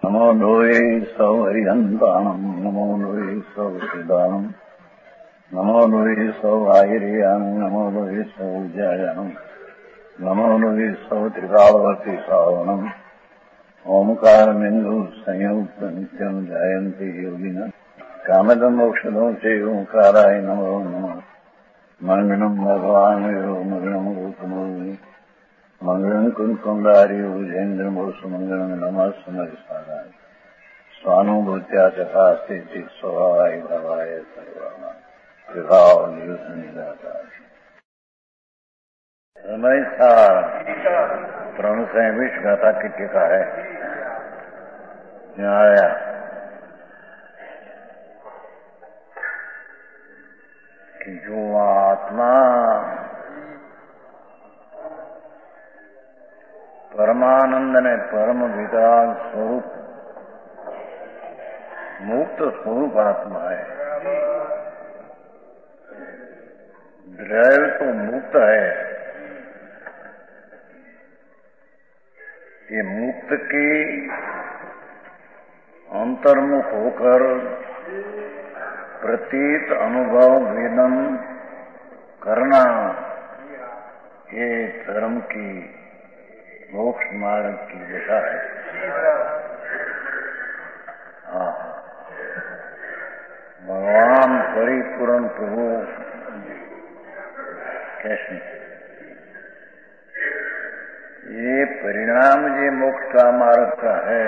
नमो लोये सौ हरिहन्ताणम् नमो लोये सौ सिदानम् नमो लोये सौ आयर्यानम् नमो लोये सौ जयानम् नमो लोये सौ त्रिकालवर्ति सावनम् ओंकारमिन्दु संयुक्त नित्यम् जयन्ति योगिनः कामदम् मोक्षदम् च ओंकाराय नमो नमः मंगलम् भगवान् यो मंगलम् गौतमोनि मंगलम् कुंकुंडारि उजेन्द्रमोसु मंगलम् नमः सुमरिसाराय स्वानुभूत्या चकास्ते स्वभावाय भवाय सर्वाणा विभाव निदाताय समय था प्रण से विश्व गाथा की टीका है यहाँ आया कि जो आत्मा परमानंद ने परम विराग स्वरूप मुक्त स्वरूप आत्मा है। द्रव्य तो मुक्त है, ये मुक्त की अंतर्मुख होकर प्रतीत अनुभव वेदन करना ये धर्म की मोक्ष मार्ग की दिशा है। भगवान परिपूर्ण प्रभु कृष्ण ये परिणाम ये मोक्ष का मार्ग का है,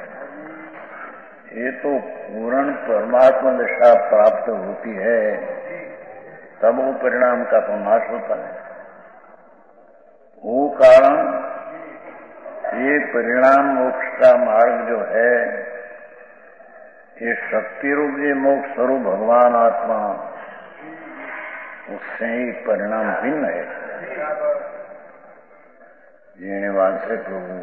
ये तो पूर्ण परमात्मा दशा प्राप्त होती है तब वो परिणाम का तो नाश होता है। वो कारण ये परिणाम मोक्ष का मार्ग जो है ये शक्ति रूप ये मोक्ष स्वरूप भगवान आत्मा उससे ही परिणाम भिन्न है। जीणवान से प्रभु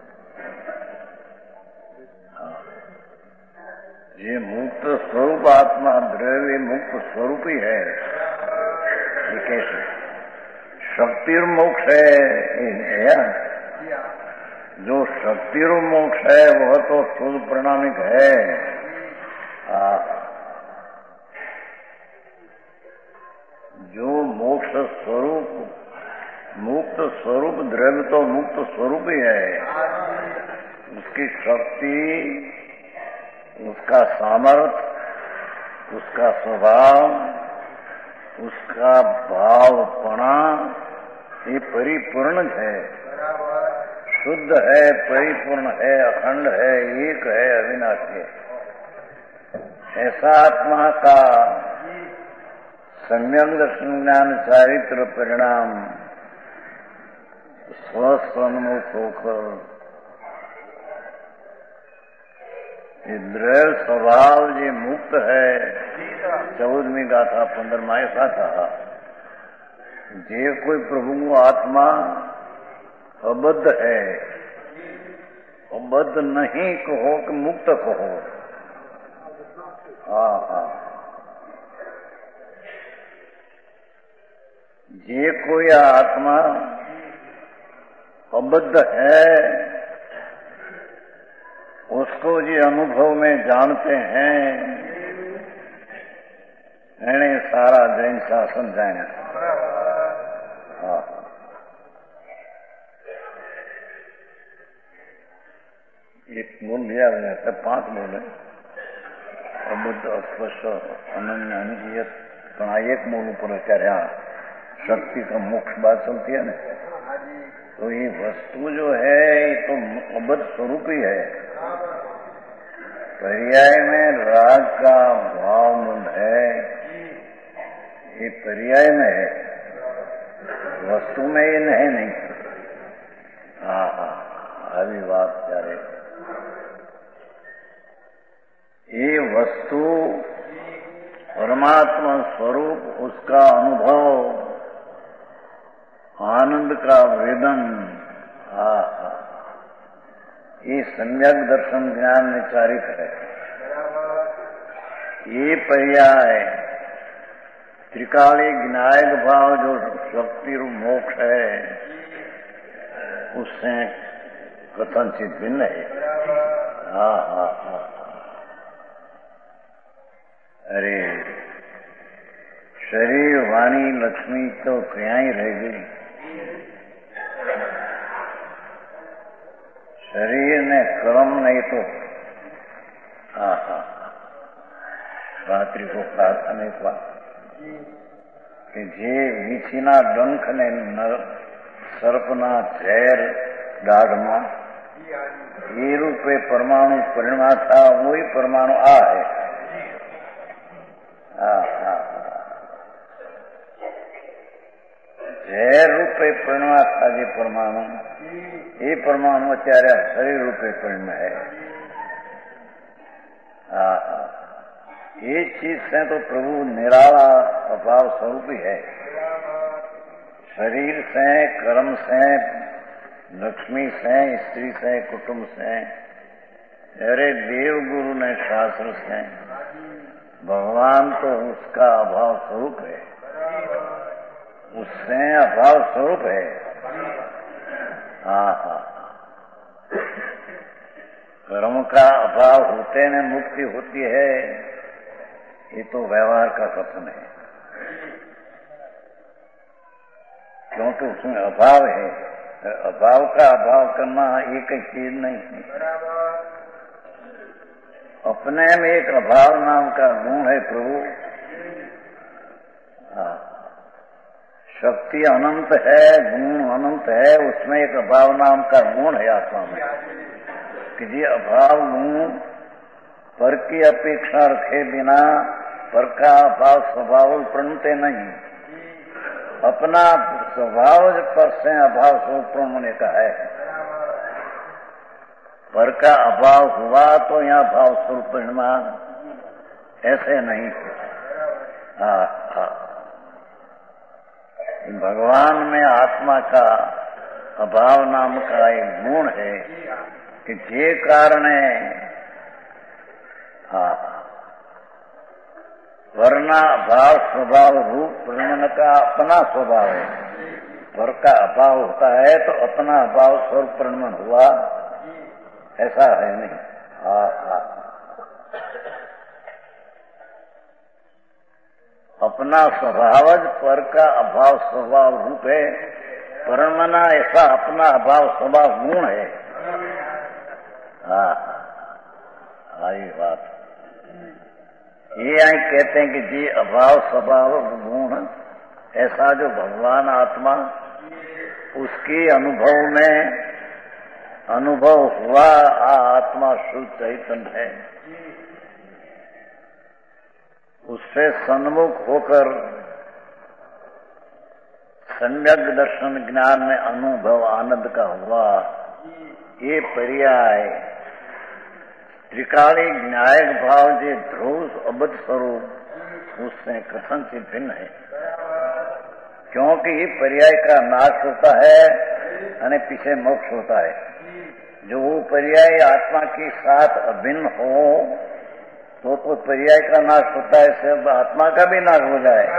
ये मुक्त स्वरूप आत्मा द्रव्य मुक्त स्वरूप ही है। ये कैसे शक्ति मोक्ष है? जो शक्ति रूप मोक्ष है वह तो शुद्ध परिणामिक है। जो मोक्ष स्वरूप मुक्त स्वरूप द्रव्य तो मुक्त स्वरूप ही है। उसकी शक्ति उसका सामर्थ्य उसका स्वभाव उसका भावपना ये परिपूर्ण है, शुद्ध है, परिपूर्ण है, अखंड है, एक है, अविनाशी है। ऐसा आत्मा का सम्यक दर्शन ज्ञान चारित्र परिणाम स्वस्वन्मुख होकर ये द्रव्य स्वभाव ये मुक्त है। 14वीं गाथा 15 ऐसा था जे कोई प्रभु आत्मा अबद्ध है, अबद्ध नहीं कहो कि मुक्त कहो। ये कोई आत्मा अबद्ध है उसको जी अनुभव में जानते हैं, इन्हें सारा जैन शासन जाए। एक मूल लिया गया 5 मूल है अबुद्ध अस्पष्ट अनन्य अनियत पण एक मूल ऊपर क्या शक्ति का मोक्ष बात चलती है ना, तो ये वस्तु जो है ये तो अबद्ध स्वरूप ही है। पर्याय में राग का भाव मूल है, ये पर्याय में है, वस्तु में ये नहीं। अभी बात क्या है, ये वस्तु परमात्मा स्वरूप उसका अनुभव आनंद का वेदन ये सम्यक दर्शन ज्ञान निचारित है। ये पर्याय त्रिकाली ज्ञायक भाव जो शक्ति रूप मोक्ष है उससे कथनचित भिन्न है। हाँ हाँ हाँ। अरे शरीर वाणी लक्ष्मी तो क्या ही रह गई। शरीर ने कर्म नहीं तो हाँ हाँ। रात्रि को कहा था नहीं हुआ कि जे वीछीना डंख ने सर्पना झेर दाढ़ ये रूपे परमाणु परिणमा था, वही परमाणु आ है। झेर रूपे परिणमा था ये परमाणु, ये परमाणु अत्यारे शरीर रूपे परिणम है। ये चीज से तो प्रभु निराला अभाव स्वरूप ही है। शरीर से, कर्म से, लक्ष्मी से, स्त्री से, कुटुंब से, अरे देव गुरु ने शास्त्र से, भगवान तो उसका अभाव स्वरूप है, उससे अभाव स्वरूप है। हाँ हाँ। कर्म का अभाव होते में मुक्ति होती है, ये तो व्यवहार का कथन है, क्योंकि उसमें अभाव है। अभाव का अभाव करना एक ही चीज नहीं है। अपने में एक अभाव नाम का गुण है प्रभु। शक्ति अनंत है, गुण अनंत है, उसमें एक अभाव नाम का गुण है आत्मा में कि ये अभाव गुण पर की अपेक्षा रखे बिना पर का अभाव स्वभाव प्रणते नहीं। अपना स्वभाव पर से अभाव स्वरूप होने का है। पर का अभाव हुआ तो यहाँ भाव स्वरूप परिणाम ऐसे नहीं। भगवान में आत्मा का अभाव नाम का एक गुण है कि जे कारण वरना अभाव स्वभाव रूप परिणाम का अपना स्वभाव है। वर का अभाव होता है तो अपना अभाव स्वरूप परिणाम हुआ, ऐसा है नहीं। अपना स्वभावज पर का अभाव स्वभाव रूप है, परमना ऐसा अपना अभाव स्वभाव गुण है। ये बात ये आई कहते हैं कि जी अभाव स्वभाव गुण ऐसा जो भगवान आत्मा उसके अनुभव में अनुभव हुआ, आत्मा शुद्ध चैतन्य है, उससे सन्मुख होकर सम्यक दर्शन ज्ञान में अनुभव आनंद का हुआ। ये पर्याय त्रिकाली न्यायिक भाव जे ध्रुव अबध स्वरूप उससे कथन से भिन्न है, क्योंकि ये पर्याय का नाश होता है और पीछे मोक्ष होता है। जो वो पर्याय आत्मा के साथ अभिन्न हो तो पर्याय का नाश होता है, सिर्फ आत्मा का भी नाश हो जाए।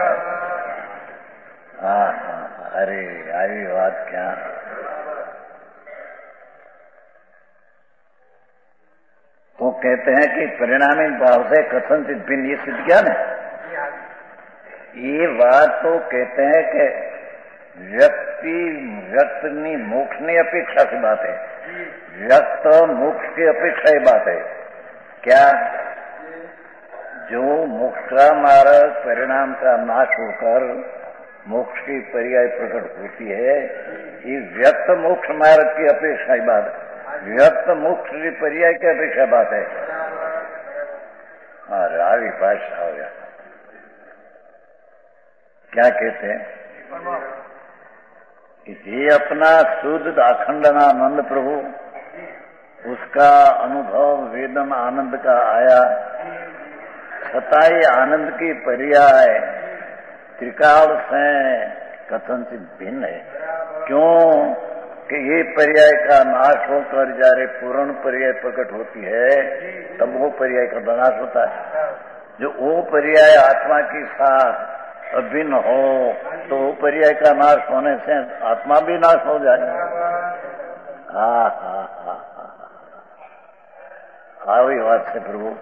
अरे आई बात क्या। वो कहते हैं कि परिणामी भाव से कथन से भिन्न, ये सिद्ध ज्ञान है। ये बात तो कहते हैं कि व्यक्त मोक्ष नहीं अपेक्षा की बात है, व्यक्त मोक्ष की अपेक्षा ही बात है। क्या जो मोक्ष का मार्ग परिणाम का नाश होकर मोक्ष की पर्याय प्रकट होती है, ये व्यक्त मोक्ष मार्ग की अपेक्षा ही बात है, व्यक्त मोक्ष की पर्याय की अपेक्षा बात है। रावी भाषा हो गया। क्या कहते हैं कि ये अपना शुद्ध अखंडनानंद प्रभु उसका अनुभव वेदन आनंद का आया, सताई आनंद की पर्याय त्रिकाल से कथन से भिन्न है। क्यों कि ये पर्याय का नाश होकर जारे पूर्ण पर्याय प्रकट होती है, तब वो पर्याय का नाश होता है। जो वो पर्याय आत्मा के साथ अभिन्न हो तो वो पर्याय का नाश होने से आत्मा भी नाश हो जाए। આવી વાત છે પ્રભુ.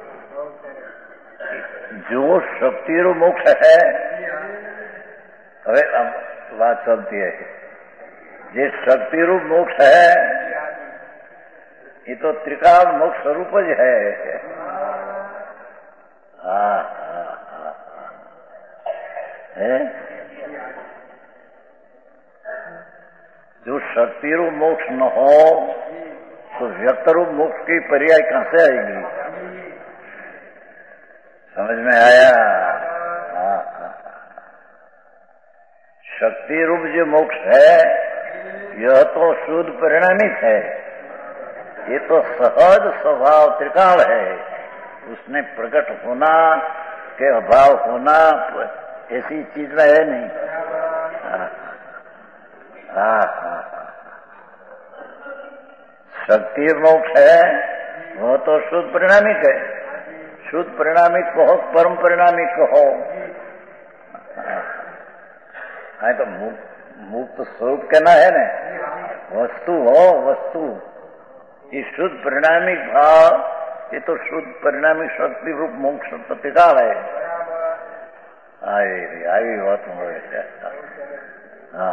જો શક્તિરૂપ મોક્ષ है, હવે વાત चलती है, જે શક્તિરૂપ મોક્ષ है ये तो त्रिकाल मोक्ष स्वरूप ज है. हाँ है. जो शक्ति रूप मोक्ष न हो तो व्यक्त रूप मोक्ष की पर्याय कहां से आएगी? समझ में आया? हाँ. शक्ति रूप जो मोक्ष है यह तो शुद्ध परिणामित है. ये तो सहज स्वभाव त्रिकाल है. उसमें प्रकट होना के अभाव होना ऐसी चीज में है नहीं. शक्ति मोक्ष है वो तो शुद्ध परिणामिक है. शुद्ध परिणामिक कहो, परम परिणामिक कहो. तो मुक्त स्वरूप कहना है ना. वस्तु हो वस्तु. ये शुद्ध परिणामिक भाव ये तो शुद्ध परिणामिक शक्ति रूप मोक्ष प्रतिकाल है. आई बात મળે છે. हाँ.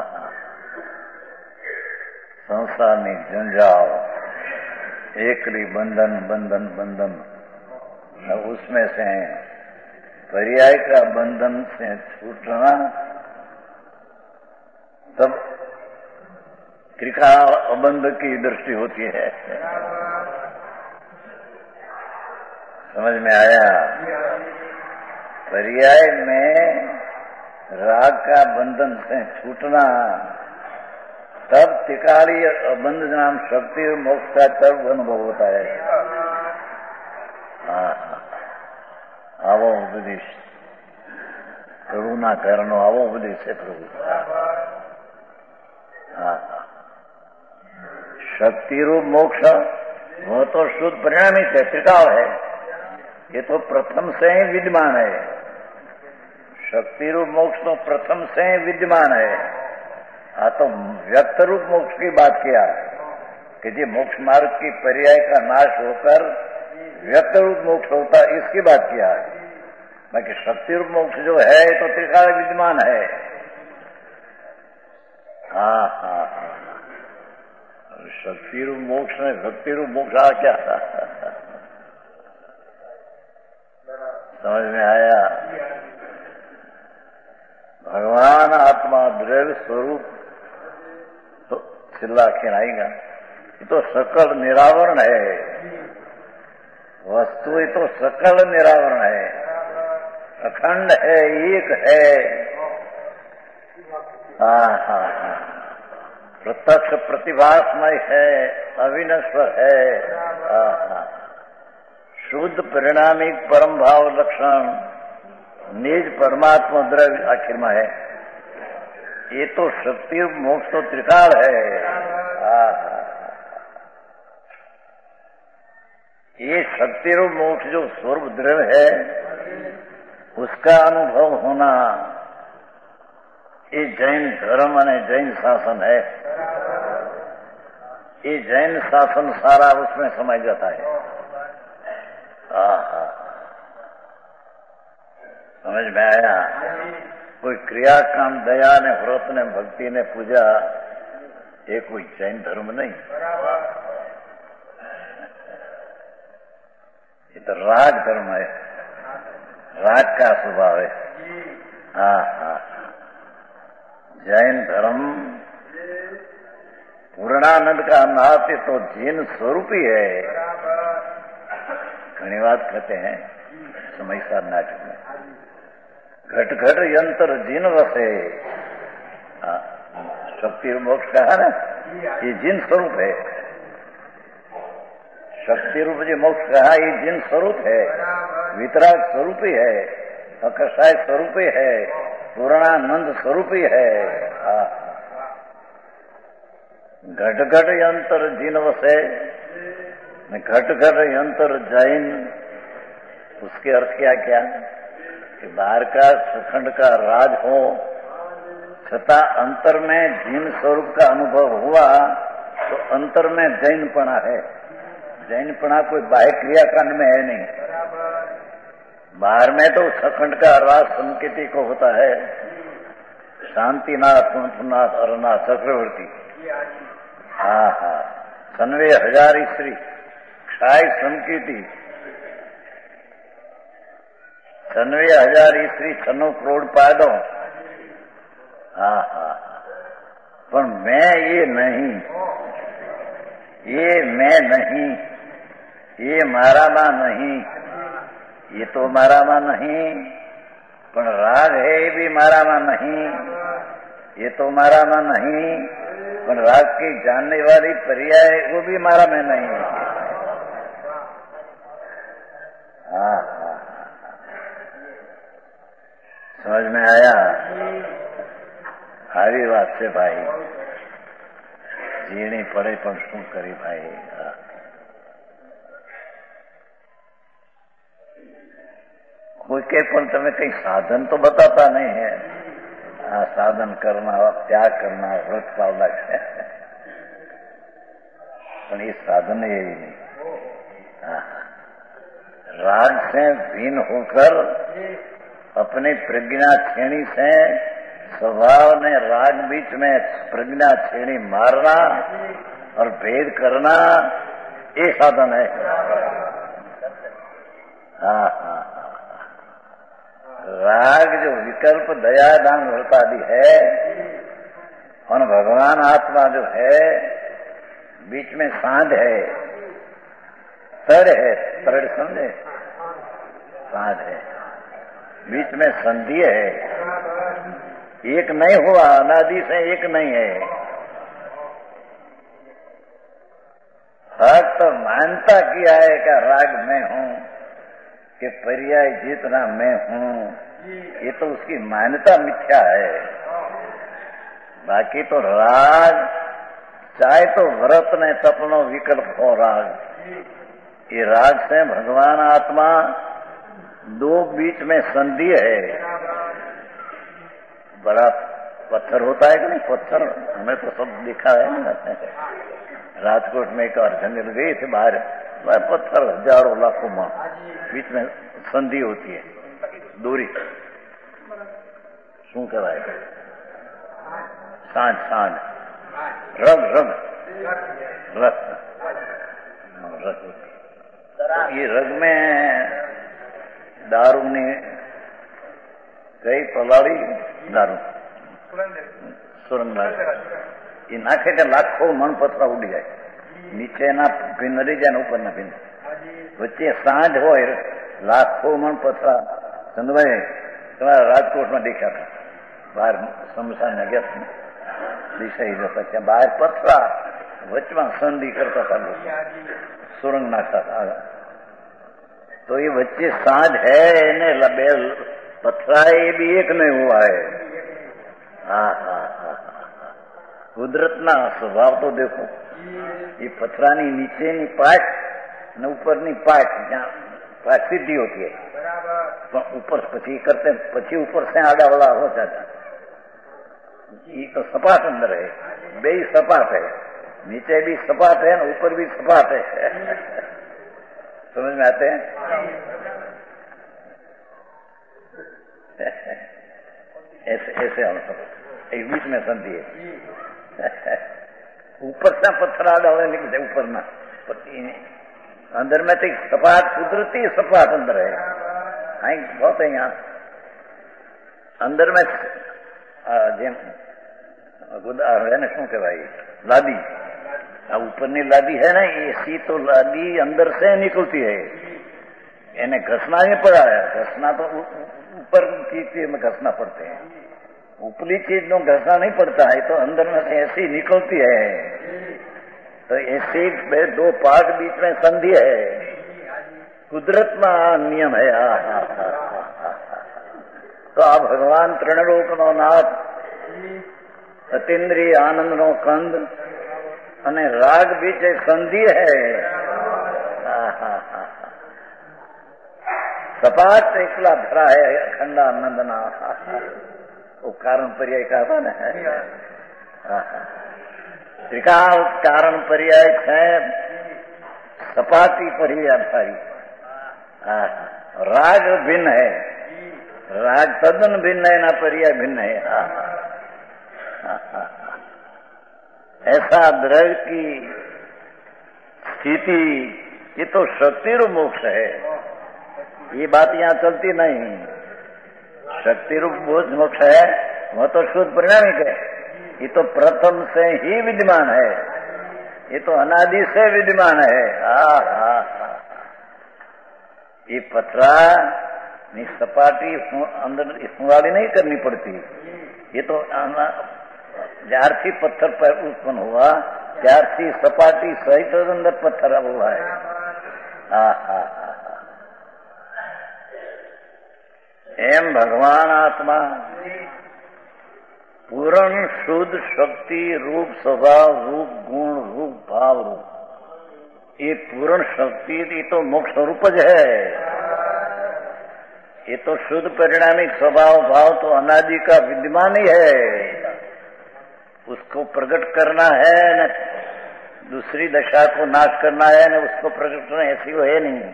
संसारनी जंजाल, एकली बंधन बंधन बंधन, उसमें से पर्याय का बंधन से छूटना तब त्रिका अबंध की दृष्टि होती है. समझ में आया? पर्याय में राग का बंधन से छूटना तब त्रिकाली अबंध नाम शक्ति और मोक्ष का तब अनुभव होता है. आवो उपदेश प्रभु ना करनो, आवो उपदेश है प्रभु. शक्ति रूप मोक्ष वो तो शुद्ध परिणामित है, त्रिकाल है. ये तो प्रथम से ही विद्यमान है. शक्ति रूप मोक्ष तो प्रथम से ही विद्यमान है. तो व्यक्त रूप मोक्ष की बात किया कि जी मोक्ष मार्ग की पर्याय का नाश होकर व्यक्त रूप मोक्ष होता, इसकी बात किया. बाकी शक्ति रूप मोक्ष जो है तो त्रिकाल विद्यमान है. हाँ. शक्ति रूप मोक्ष में भक्ति रूप मोक्ष आ क्या? समझ में आया? भगवान आत्मा द्रव्य स्वरूप तो चिल्ला के आएगा. ये तो सकल निरावरण है. वस्तु ये तो सकल निरावरण है, अखंड है, एक है. प्रत्यक्ष प्रतिभासमय है, अविनश्वर है. शुद्ध परिणामिक परम भाव लक्षण निज परमात्मा द्रव्य आखिर में है. ये तो शक्ति मोक्ष तो त्रिकाल है. ये शक्ति रूप मोक्ष जो स्वरूप द्रव्य है उसका अनुभव होना ये जैन धर्म और जैन शासन है. ये जैन शासन सारा उसमें समाई जाता है. समझ में आया? कोई क्रिया काम दया ने व्रत ने भक्ति ने पूजा ये कोई जैन धर्म नहीं. ये तो राग धर्म है, राग का स्वभाव है. जैन धर्म पूर्णानंद का नाथ तो जैन स्वरूप ही है. घनी बात कहते हैं समय सार नाटक में, घट घट यंत्र जिन वसे. शक्ति मोक्ष कहा ना, ये जिन स्वरूप है. शक्ति रूप जो मोक्ष कहा ये जिन स्वरूप है, वितराग स्वरूप ही है, अकषाय स्वरूप ही है, पूर्णानंद स्वरूप ही है. घट घट यंत्र जिन वसे, घट घट यंत्र जैन. उसके अर्थ क्या क्या कि बाहर का सुखंड का राज हो छता अंतर में जिन स्वरूप का अनुभव हुआ तो अंतर में जैनपना है. जैनपना कोई बाह्य क्रियाकांड में है नहीं। बाहर में तो सखंड का रास संकेती को होता है, शांतिनाथ, कुंठनाथ, अरनाथ, चक्रवर्ती। हाँ हाँ, 90,000 स्त्री, क्षाय संकेती, 90,000 स्त्री, 6 करोड़ पादों। हाँ हाँ, पर मैं ये नहीं, ये मैं नहीं, ये मारा मां नहीं, ये तो मारा मां नहीं, पर राग है ये भी मारा मां नहीं, ये तो मारा मां नहीं, पर राग की जानने वाली पर्याय वो भी मारा में नहीं। हाँ हाँ, समझ में आया? આવી વાત છે ભાઈ, જીણી પડે પણ શું કરી ભાઈ। कोई के पण તમે કઈ સાધન તો બતાતા નહીં है। આ સાધન करना, त्याग करना, व्रत पालना है, पर ये साधन यही नहीं। राग से भिन्न होकर अपने प्रज्ञा छेड़ी से स्वभाव ने राग बीच में प्रज्ञा छेड़ी मारना और भेद करना, ये साधन है। हाँ हाँ, राग जो विकल्प दया दान व्रत आदि है और भगवान आत्मा जो है बीच में सांध है, तर है, तर समझे, सांध है, बीच में संधि है, एक नहीं हुआ, अनादि से एक नहीं है। भक्त तो मानता किया है कि राग मैं हूं, कि पर्याय जितना मैं हूं, ये तो उसकी मान्यता मिथ्या है। बाकी तो राग चाहे तो व्रत ने तपनो विकल्प हो राग, ये राग से भगवान आत्मा दो बीच में संधि है। बड़ा पत्थर होता है कि नहीं, पत्थर हमें तो सब दिखा है। राजकोट में एक अर्जंगल गए थे बाहर, पत्थर हजारों लाखों मां, बीच में संधि होती है, दूरी शू कहवाय, सांझ सांझ, रग रग रग रग, ये रग में दारू ने कई पलाड़ी दारू सुरंग ये नाखे तो लाखों मन पत्रा उड़ी जाए, नीचे ना भिन्न रही जाए, ऊपर ना भिन्न, वच्चे सांझ हो लाखों मन पत्रा। चंद्रभाई तुम्हारा राजकोट में देखा था, बाहर शमशान में गया दिशा ही जैसा क्या बाहर पत्रा वच्च में संधि करता था, लोग सुरंग नाखता था। तो ये वच्चे सांझ है, इन्हें लबेल पत्थरा ये भी एक नहीं हुआ है। हाँ हाँ हाँ, कुदरतना स्वभाव तो देखो, ये पथरानी नीचेनी पाट ने ऊपरनी पाट, જ્યાં પાટ સીધી होती है, પણ ऊपर પછી करते પછી ऊपर से आड़ा वाला हो जाता, ये तो सपाट अंदर है, बे सपाट है, नीचे भी सपाट है ना ऊपर भी सपाट है। समझ में आते हैं? ऐसे ऐसे हम सब एक बीच में संधि है, ऊपर से पत्थर आड़ा वाले निकलते, ऊपर ना अंदर में तो सपाट कुदरती सपाट अंदर है। बहुत है यहाँ अंदर में જેમ है ना, શું કહેવાય, लादी, ऊपरनी लादी है ना, ऐसी तो लादी अंदर से निकलती है, इन्हें घसना नहीं पड़ा है। घसना तो ऊपर की चीज में घसना पड़ते हैं, ऊपरी चीज में घसना नहीं पड़ता है, तो अंदर में से ऐसी निकलती है। तो ऐसे दो पार्ट बीच में संधि है, कुदरत में नियम है। तो आ भगवान त्रिलोक नो नाथ, अतीन्द्रिय आनंद नो कंद અને રાગ બીચે સંધિ है। सपाट एकला धरा है अखंड आनंदना, वो कारण पर्याय कहा था ना, त्रिकाल कारण पर्याय है सपाटी पर ही आधारी। राग भिन्न है, राग तद्दन भिन्न है, ना पर्याय भिन्न है। ऐसा द्रव्य की स्थिति, ये तो शक्ति रूप मोक्ष है, ये बात यहाँ चलती नहीं। शक्ति रूप मोक्ष है, वह तो शुद्ध परिणामिक है, ये तो प्रथम से ही विद्यमान है, ये तो अनादि से विद्यमान है। ये पथरा सपाटी अंदर वाली नहीं करनी पड़ती, ये तो ज्यारથી पत्थर पर उत्पन्न हुआ ત્યારથી सपाटी सहित अंदर पत्थर हुआ है। एम भगवान आत्मा पूर्ण शुद्ध शक्ति रूप स्वभाव रूप गुण रूप भाव रूप, ये पूर्ण शक्ति ये तो मोक्ष रूप है। ये तो शुद्ध परिणामिक स्वभाव भाव तो अनादि का विद्यमान ही है, उसको प्रकट करना है न दूसरी दशा को नाश करना है न उसको प्रकट करना, ऐसी वो है नहीं।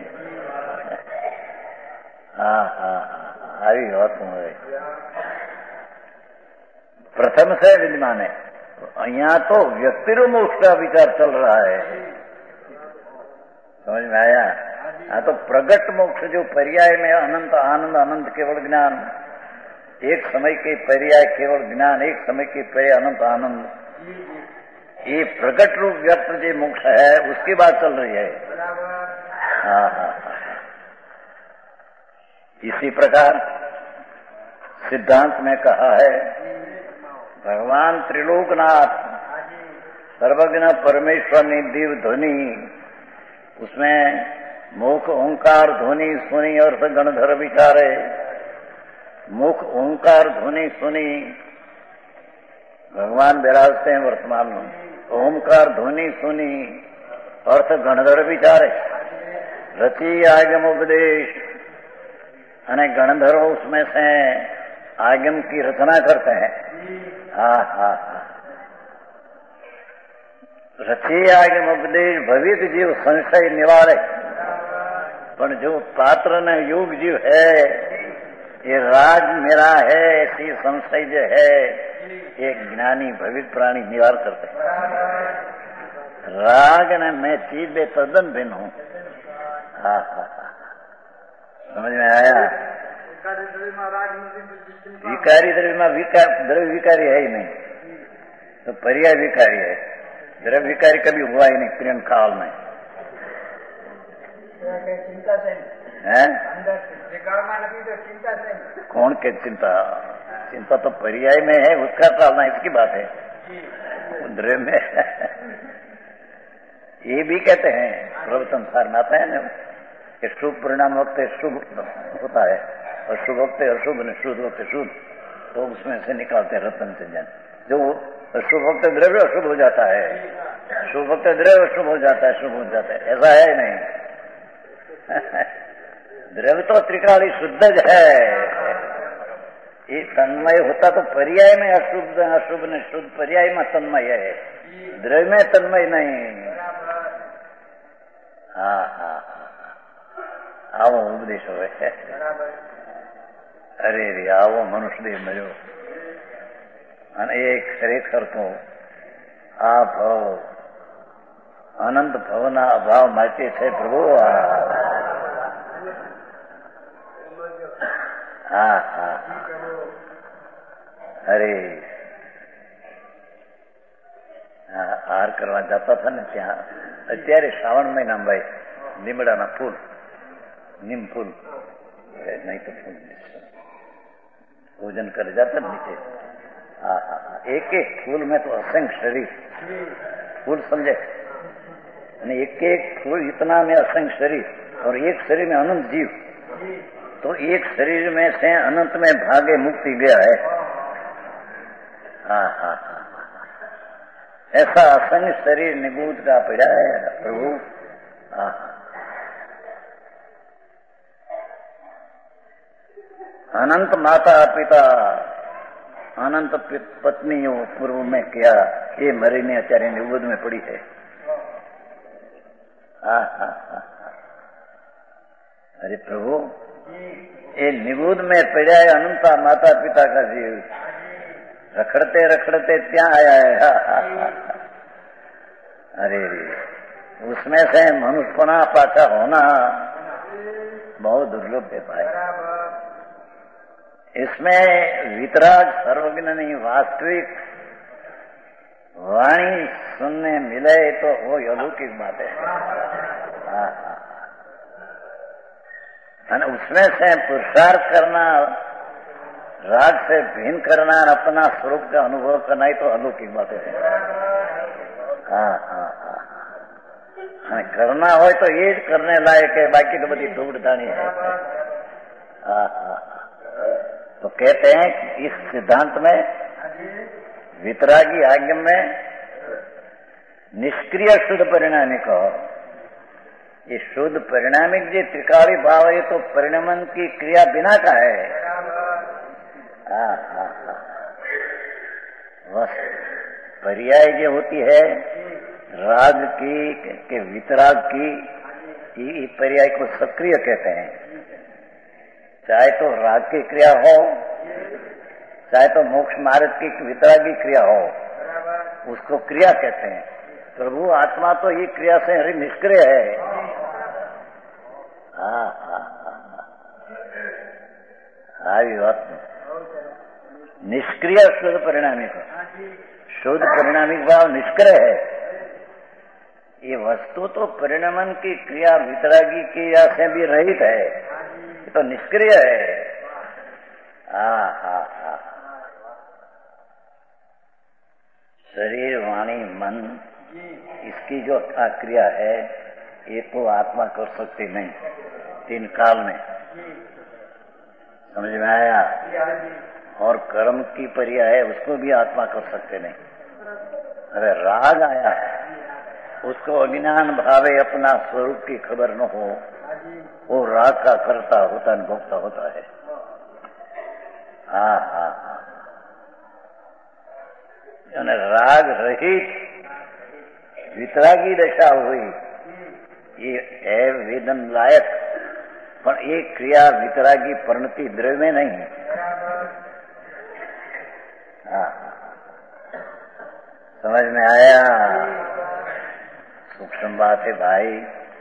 આવી વાત હોય प्रथम से विद्यमान है। यहाँ तो व्यक्तिरूप मोक्ष का विचार चल रहा है, समझ में आया? हाँ, तो प्रगट मोक्ष जो पर्याय में अनंत आनंद अनंत केवल ज्ञान, एक समय के पर्याय केवल ज्ञान, एक समय के पर्याय अनंत आनंद, ये प्रगट रूप व्यक्त जो मोक्ष है उसकी बात चल रही है। इसी प्रकार सिद्धांत में कहा है, भगवान त्रिलोकनाथ सर्वज्ञ परमेश्वर ने दिव्य ध्वनि, उसमें मुख ओंकार ध्वनि सुनी और गणधर विचारे। मुख ओंकार ध्वनि सुनी, भगवान विराजते हैं वर्तमान में, ओंकार ध्वनि सुनी अर्थ गणधर विचारे। रची आगम उपदेश, अने गणधरो उसमें से आगम की रचना करते हैं। रची आगम उपदेश भविक जीव संशय निवारे, पर जो पात्र न योग जीव है, ये राज मेरा है ऐसी संशय जो है, एक ज्ञानी भविक प्राणी निवार करते हैं। राग न मैं चीज बे तद्दन भिन्न हूं। समझ में आया? विकारी द्रव्य में द्रव्य विकारी है ही नहीं, तो पर्याय विकारी है। द्रव्य विकारी कभी हुआ ही नहीं प्रेम काल में। चिंता से है चिंता से कौन के चिंता? चिंता तो पर्याय में है, उसका टालना इसकी बात है। द्रव्य में ये भी कहते हैं प्रवचन सार में आता है ना कि शुभ परिणाम वक्त शुभ होता है और शुभ वक्त अशुभ ने शुद्ध वक्त शुद्ध, तो उसमें से निकालते हैं रत्न चंदन। जो शुभ वक्त द्रव्य अशुभ हो जाता है, शुभ वक्त द्रव्य अशुभ हो जाता है, शुभ हो जाता है, ऐसा है नहीं। द्रव्य तो त्रिकाली शुद्ध है, ये तन्मय होता तो पर्याय में अशुभ अशुभ ने शुद्ध, पर्याय में तन्मय है, द्रव्य में तन्मय नहीं। આવો ઉપદેશ હોય। અરે રે આવો મનુષ્યદેહ મળ્યો, અને એ ખરેખર તો આ ભવ અનંત ભવના અભાવ માટે છે પ્રભુ। અરે હાર કરવા જતા હતા ને ત્યાં, અત્યારે શ્રાવણ મહિનામાં ભાઈ લીમડાના ફૂલ, नीम फूल नहीं तो फूल भोजन कर जाता नीचे। एक एक फूल में तो असंख्य शरीर फूल समझे, एक एक फूल इतना में असंख्य शरीर, और एक शरीर में अनंत जीव, तो एक शरीर में से अनंत में भागे मुक्ति गया है। ऐसा असंख्य शरीर निगूढ़ का पड़ा है प्रभु। अनंत माता पिता अनंत पत्नियों पूर्व में किया, ये मरी ने आचार्य निबोध में पड़ी है। अरे प्रभु, ये निबूद में पड़ा है अनंता माता पिता का जीव, रखड़ते रखड़ते क्या आया है। अरे उसमें से मनुष्यपना पाचा होना बहुत दुर्लभ है भाई। इसमें वितराग सर्वज्ञ नहीं, वास्तविक वाणी सुनने मिले तो वो अलौकिक बात है। उसमें से पुरुषार्थ करना, राग से भिन्न करना और अपना स्वरूप का अनुभव करना ही तो अलौकिक बात है। करना हो तो ये करने लायक है, बाकी तो बड़ी धूड़धानी है। तो कहते हैं कि इस सिद्धांत में वितरागी आज्ञा में निष्क्रिय शुद्ध परिणामिक हो, ये शुद्ध परिणामिक जो त्रिकाली भाव है तो परिणमन की क्रिया बिना का है। बस पर्याय जो होती है राग की के वितराग की, ये पर्याय को सक्रिय कहते हैं। चाहे तो राग की क्रिया हो, चाहे तो मोक्ष मार्ग की वितरागी क्रिया हो, उसको क्रिया कहते हैं। प्रभु आत्मा तो ये क्रिया से हरी निष्क्रिय है। निष्क्रिय शुद्ध परिणामिक, शुद्ध परिणामिक भाव निष्क्रिय है। ये वस्तु तो परिणमन की क्रिया वितरागी क्रिया से भी रहित है, ये तो निष्क्रिय है। शरीर वाणी मन इसकी जो क्रिया है ये तो आत्मा कर सकती नहीं, तीन काल में। समझ में आया? और कर्म की पर्याय है, उसको भी आत्मा कर सकते नहीं। अरे राग आया है, उसको अज्ञान भावे अपना स्वरूप की खबर न हो, वो राग का करता होता अनुभवता होता है। राग रहित वितरागी दशा हुई, ये है वेदन लायक, पर एक क्रिया वितरागी परिणति द्रव्य में नहीं। समझ में आया? सूक्ष्म बात है भाई।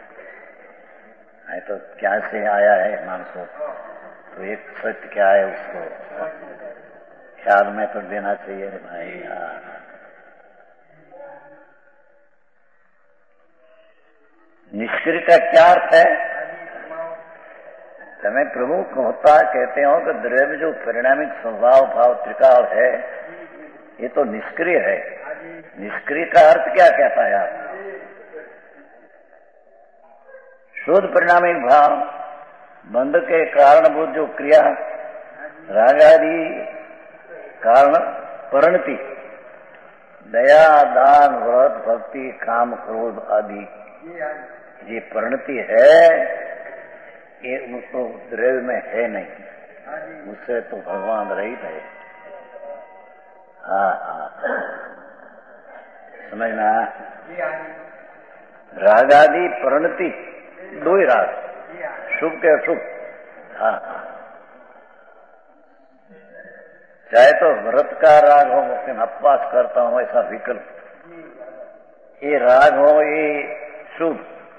तो क्या से आया है मानसो, तो एक सत्य क्या है उसको ख्याल में तो देना चाहिए भाई। निष्क्रिय का क्या अर्थ है? तुम्हें प्रभु होता कहते हो कि द्रव्य जो परिणामिक स्वभाव भाव त्रिकाल है ये तो निष्क्रिय है। निष्क्रिय का अर्थ क्या कहता है आप? शुद्ध परिणामिक भाव बंध के कारणभूत जो क्रिया राग आदि कारण परिणति, दया दान व्रत भक्ति काम क्रोध आदि ये परिणति है, ये उसको द्रव्य में है नहीं, उससे तो भगवान रहित है। समझना? राग आदि परिणति दो ही राग, शुभ के अशुभ। चाहे तो व्रत का राग हो, मैं उपवास करता हूं ऐसा विकल्प, ये राग हो ये शुभ,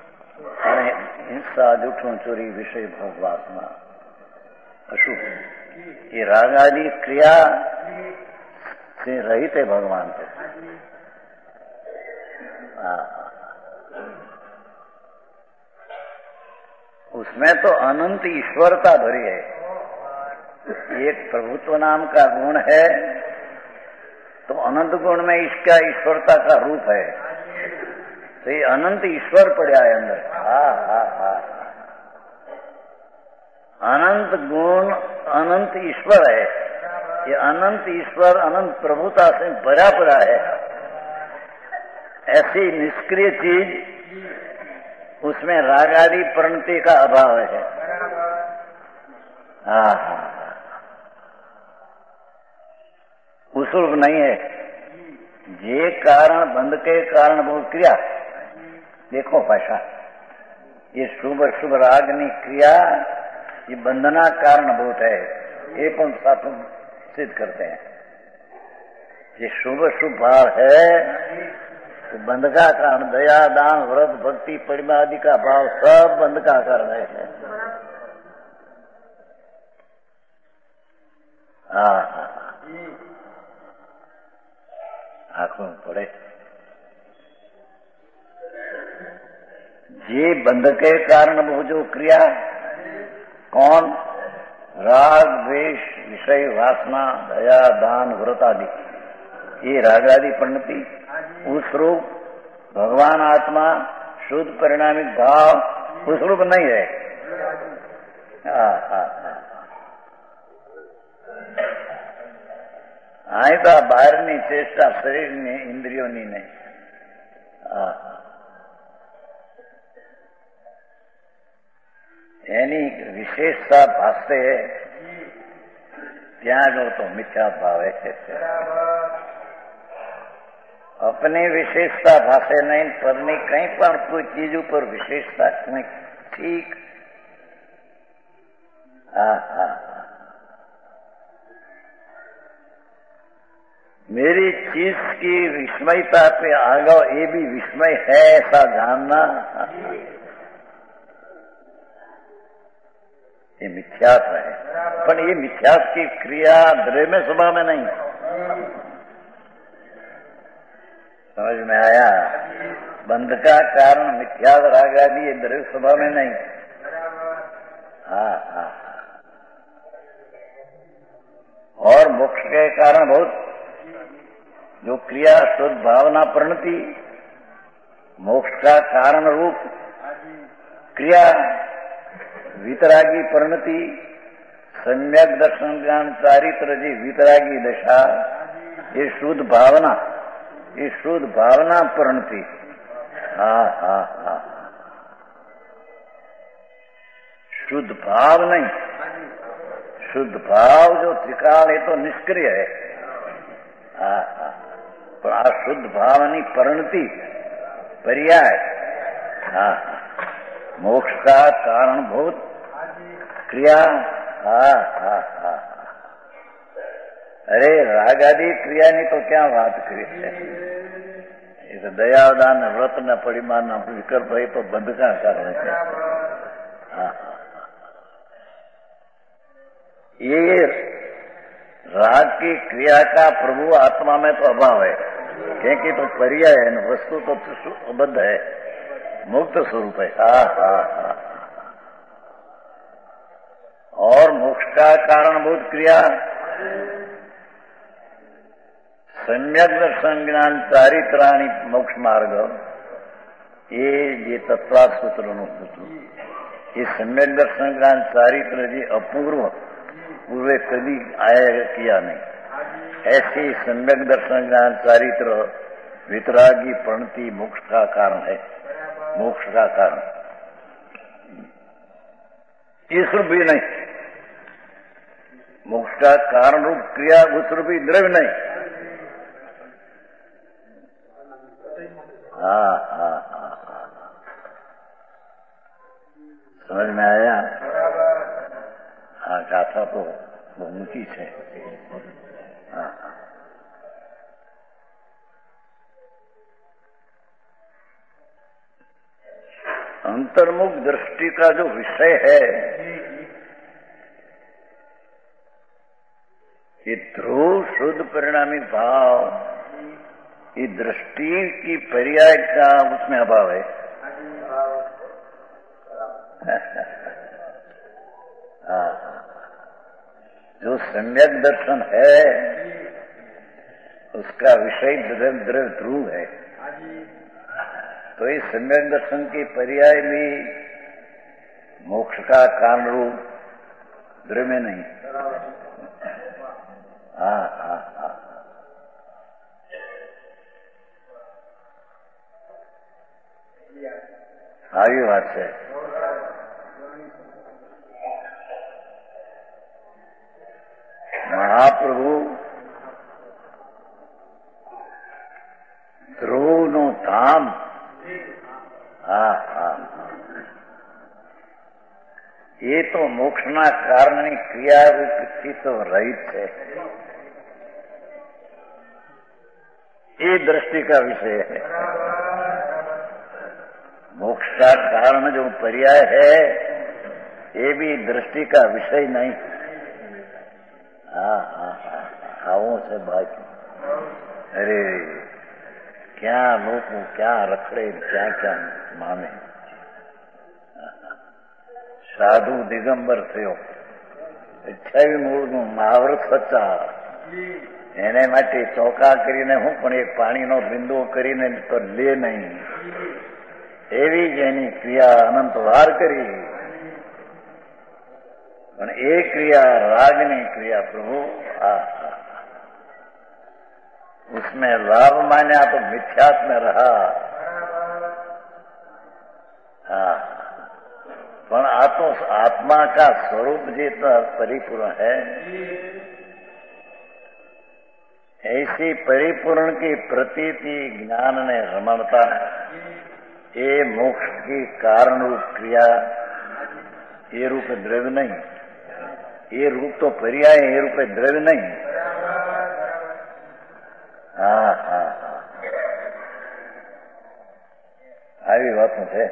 हिंसा जूठों चोरी विषय भोग वासना अशुभ। ये राग आदि क्रिया से रहित है भगवान को। उसमें तो अनंत ईश्वरता भरी है। एक प्रभुत्व नाम का गुण है, तो अनंत गुण में इसका ईश्वरता का रूप है, तो ये अनंत ईश्वर पड़ा है अंदर। अनंत गुण अनंत ईश्वर है, ये अनंत ईश्वर अनंत प्रभुता से भरा पड़ा है। ऐसी निष्क्रिय चीज उसमें राग आदि परिणति का अभाव है। उसरूप नहीं है। जे कारण बंध के कारण बहुत क्रिया, देखो भाषा ये शुभ अशुभ रागनी क्रिया ये बंधना कारणभूत है, ये पण साथ सिद्ध करते हैं। ये शुभ अशुभ भाव है तो बंध का कारण, दया दान व्रत भक्ति परिमा आदि का भाव सब बंध का कारण है। आंखों में पड़े ये बंध के कारण वो जो क्रिया कौन, राग द्वेष विषय वासना दया दान व्रत आदि, ये राग आदि परिणति उस रूप भगवान आत्मा शुद्ध परिणामिक भाव उस रूप नहीं है। आई तो બહારની ચેષ્ટા શરીરની ઇન્દ્રિયોની નહીં। એની વિશેષતા ભાષે ત્યાં આગળ તો મિથ્યા ભાવ है। अपनी विशेषता भाषे नहीं, पરની कहीं પણ कोई चीज ऊपर विशेषता नहीं, ठीक। मेरी चीज की विस्मयता पे आगा ये भी विस्मय है ऐसा जानना, ये मिथ्यात्व है। पर ये मिथ्यात्व की क्रिया द्रव्य स्वभाव में नहीं, समझ में आया? बंध का कारण मिथ्या राग आदि ये द्रव्य स्वभाव में नहीं। और मोक्ष के कारण बहुत जो क्रिया शुद्ध भावना परिणति मोक्ष का कारण रूप क्रिया वितरागी परिणति सम्यक दर्शन ज्ञान चारित्र जी वितरागी दशा, ये शुद्ध भावना, ये शुद्ध भावना परिणति। शुद्ध भाव नहीं, शुद्ध भाव जो त्रिकाल है तो निष्क्रिय है। पर अशुद्ध भावनी परिणति पर्याय, मोक्ष का कारणभूत क्रिया। अरे राग आदि क्रिया नहीं तो क्या बात करी है? ये तो दयादान व्रत न परिमाण न विकल्प है तो बंध का कारण है। ये राग की क्रिया का प्रभु आत्मा में तो अभाव है, क्योंकि तो पर्याय है न, वस्तु तो अबद्ध है, मुक्त स्वरूप है। और मोक्ष का कारणभूत क्रिया सम्यक दर्शन ज्ञान चारित्राणी मोक्ष मार्ग, ये तत्वात् सूत्र ये सम्यक दर्शन ज्ञान चारित्र जी अपूर्व पूर्वे कभी आया किया नहीं। ऐसी सम्यक दर्शन ज्ञान चारित्र वितरागी प्रणति मोक्ष का कारण है, मोक्ष का कारण इस रूप भी नहीं। मोक्ष का कारण रूप क्रिया उस रूपी द्रव्य नहीं। समझ में आया? गाथा तो ऊंची है। अंतर्मुख दृष्टि का जो विषय है ये ध्रुव शुद्ध परिणामी भाव, ये दृष्टि की पर्याय का उसमें अभाव है। जो सम्यक दर्शन है उसका विषय द्रव्य ध्रुव है, तो इस सम्यक दर्शन के पर्याय भी मोक्ष का कारण रूप द्रव्य नहीं। आगे बात है। महाप्रभु ध्रुव नो धाम, એ તો મોક્ષના કારણની ક્રિયારૂપથી તો રહિત છે. ये दृष्टि का विषय है. मोक्ष का कारण जो पर्याय है ये भी दृष्टि का विषय नहीं. આવું છે બાકી. અરે ક્યાં લોકો ક્યાં રખડે, ક્યાં ક્યાં માને. સાધુ દિગંબર થયો, 28 મૂળનું મહાવ્રત હતા. એને માટે ચોકા કરીને હું પણ એક પાણીનો બિંદુ કરીને તો લે નહીં, એવી જ એની ક્રિયા અનંત વાર કરી. પણ એ ક્રિયા રાગની ક્રિયા પ્રભુ उसमें लाभ मान्या तो मिथ्यात्व में रहा. पण आ तो आत्मा का स्वरूप जितना परिपूर्ण है, ऐसी परिपूर्ण की प्रतीति ज्ञान ने रमणता ये मोक्ष की कारण रूप क्रिया, ये रूप द्रव्य नहीं. ये रूप तो पर्याय, ये रूप द्रव्य नहीं. આવી વાતો છે.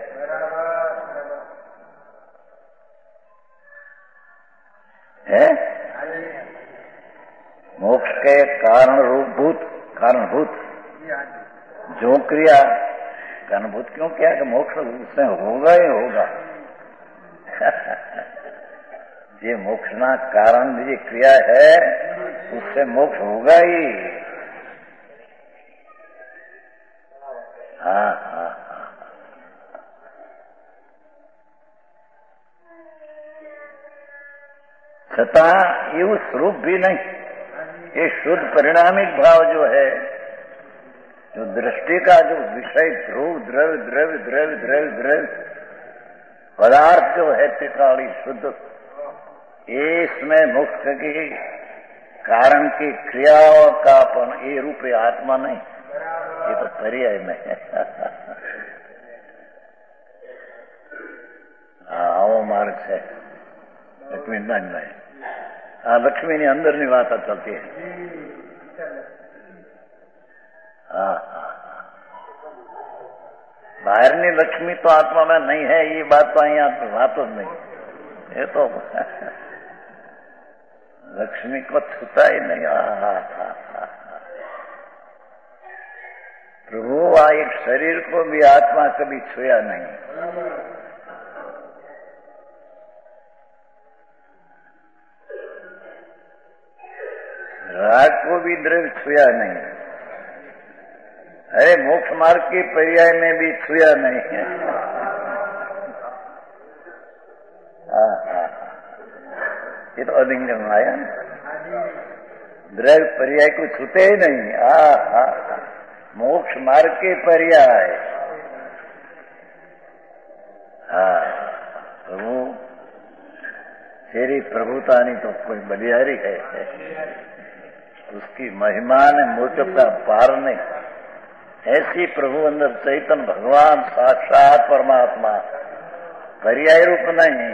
है मोक्ष के कारणभूत जो क्रिया कारणभूत क्यों किया कि मोक्ष उससे होगा ही होगा. ये मोक्ष ना कारण जो क्रिया है उससे मोक्ष होगा ही. छता એવું स्वरूप भी नहीं. ये शुद्ध परिणामिक भाव जो है, जो दृष्टि का जो विषय ध्रुव द्रव्य द्रव्य द्रव्य द्रव्य द्रव्य पदार्थ जो है त्रिकाली शुद्ध, इसमें मोक्ष की कारण की क्रियाओं का पण ये रूप आत्मा नहीं, ये तो पर्याय में है. આવો માર્ગ છે લક્ષ્મીનારાયણ ભાઈ. આ લક્ષ્મીની અંદરની વાત ચાલતી है. बाहरनी लक्ष्मी तो आत्मा में नहीं है, ये बात तो यहाँ बात ही नहीं. ये तो लक्ष्मी को छूता ही नहीं. प्रभु आ एक शरीर को भी आत्मा कभी छुया नहीं. राग को भी द्रव्य छुया नहीं. अरे मोक्ष मार्ग के पर्याय में भी छुया नहीं है. ये तो अधिंगम आया ना. द्रव्य पर्याय को छूते ही नहीं. मोक्ष मार्ग के पर्याय. प्रभु तेरी प्रभुतानी तो कोई बलिहारी है. उसकी महिमा ने मूर्खता पार नहीं. ऐसी प्रभु अंदर चैतन्य भगवान साक्षात परमात्मा, पर्याय रूप नहीं.